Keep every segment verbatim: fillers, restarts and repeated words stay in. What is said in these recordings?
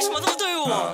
什么这么对我？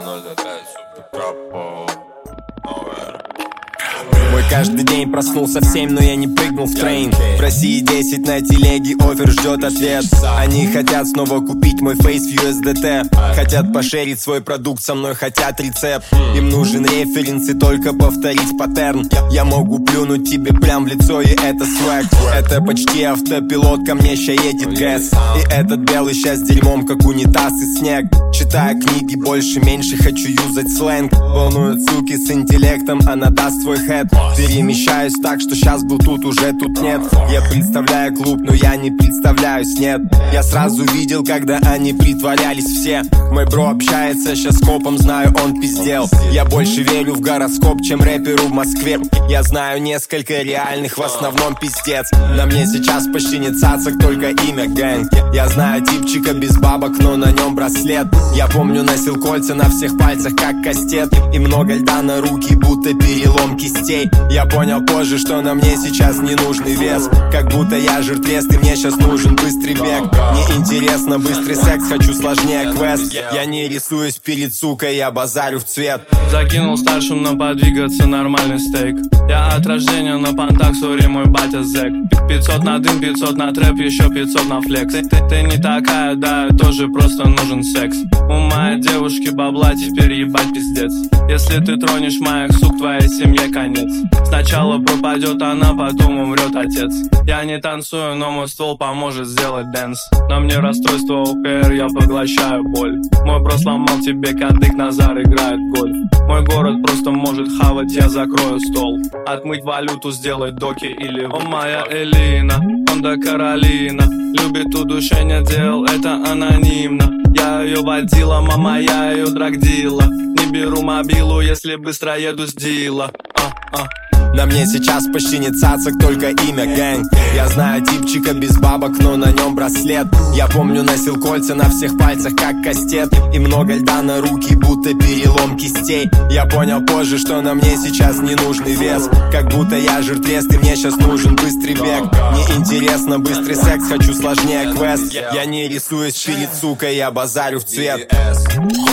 Мой каждый день проснулся в семь, но я не прыгнул в трейн. В России десять на телеге, офер ждет ответ. Они хотят снова купить мой фейс в ю эс ди ти. Хотят пошерить свой продукт со мной, хотят рецепт. Им нужен референс и только повторить паттерн. Я могу плюнуть тебе прям в лицо, и это свэг. Это почти автопилот, ко мне ща едет гэс. И этот белый ща с дерьмом, как унитаз и снег. Читаю книги больше-меньше, хочу юзать сленг. Волнуют суки с интеллектом, она даст свой хэт. Перемещаюсь так, что сейчас был тут, уже тут нет. Я представляю клуб, но я не представляюсь, нет. Я сразу видел, когда они притворялись все. Мой бро общается сейчас с копом, знаю, он пиздел. Я больше верю в гороскоп, чем рэперу в Москве. Я знаю несколько реальных, в основном пиздец. На мне сейчас почти не цацак, только имя гэнг. Я знаю типчика без бабок, но на нем браслет. Я помню, носил кольца на всех пальцах, как кастет. И много льда на руки, будто перелом кистей. Я понял позже, что на мне сейчас не нужный вес. Как будто я жертвец, и мне сейчас нужен быстрый бег. Мне интересно быстрый секс, хочу сложнее квест. Я не рисуюсь перед сукой, я базарю в цвет. Закинул старшим на подвигаться нормальный стейк. Я от рождения на понтах, сори, мой батя зэк. Пятьсот на дым, пятьсот на трэп, еще пятьсот на флекс. Ты, ты, ты не такая, да, тоже просто нужен секс. У моей девушки бабла, теперь ебать пиздец. Если ты тронешь моих сук, твоей семье конец. Сначала пропадет она, потом умрет отец. Я не танцую, но мой ствол поможет сделать дэнс. На мне расстройство о пэ эр, я поглощаю боль. Мой бро сломал тебе кадык, Назар играет в гольф. Мой город просто может хавать, я закрою стол. Отмыть валюту, сделать доки или... О, моя Элина, Honda Каролина. Любит удушение дел, это анонимно. Я ее водила, мама, я ее драгдила. Не беру мобилу, если быстро еду с дила. а, а. На мне сейчас почти не цацак, только имя гэнг. Я знаю типчика без бабок, но на нем браслет. Я помню, носил кольца на всех пальцах, как кастет. И много льда на руки, будто перелом кистей. Я понял позже, что на мне сейчас не нужный вес. Как будто я жертвец, и мне сейчас нужен быстрый бег. Мне интересно быстрый секс, хочу сложнее квест. Я не рисуюсь перед сукой, я базарю в цвет.